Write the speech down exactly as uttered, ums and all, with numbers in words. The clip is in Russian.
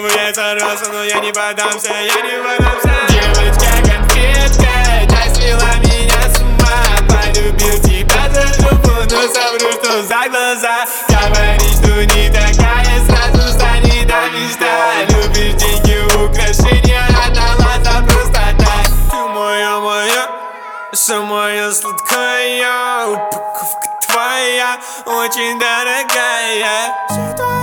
я сорвался, но я не подамся, я не подамся. Девочка конфетка, ты свела меня с ума. Полюбил тебя за любовь, но совру, что за глаза. Говоришь, что не такая, сразу станет до мечта. Любишь деньги, украшения, отдала за просто так. Ты моя, моя, самая сладкая. Упаковка твоя очень дорогая.